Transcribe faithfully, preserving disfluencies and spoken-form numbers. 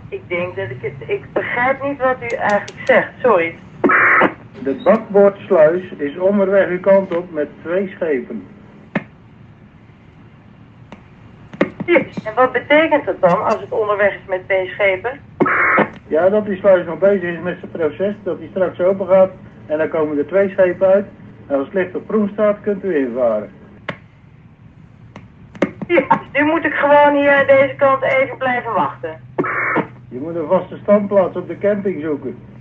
Ik denk dat ik het... Ik begrijp niet wat u eigenlijk zegt, sorry. De bakboordsluis is onderweg uw kant op met twee schepen. En wat betekent dat dan als het onderweg is met twee schepen? Ja, dat die sluis nog bezig is met zijn proces, dat hij straks open gaat en dan komen er twee schepen uit. En als het licht op groen staat, kunt u invaren. Ja, nu moet ik gewoon hier aan deze kant even blijven wachten. Je moet een vaste standplaats op de camping zoeken.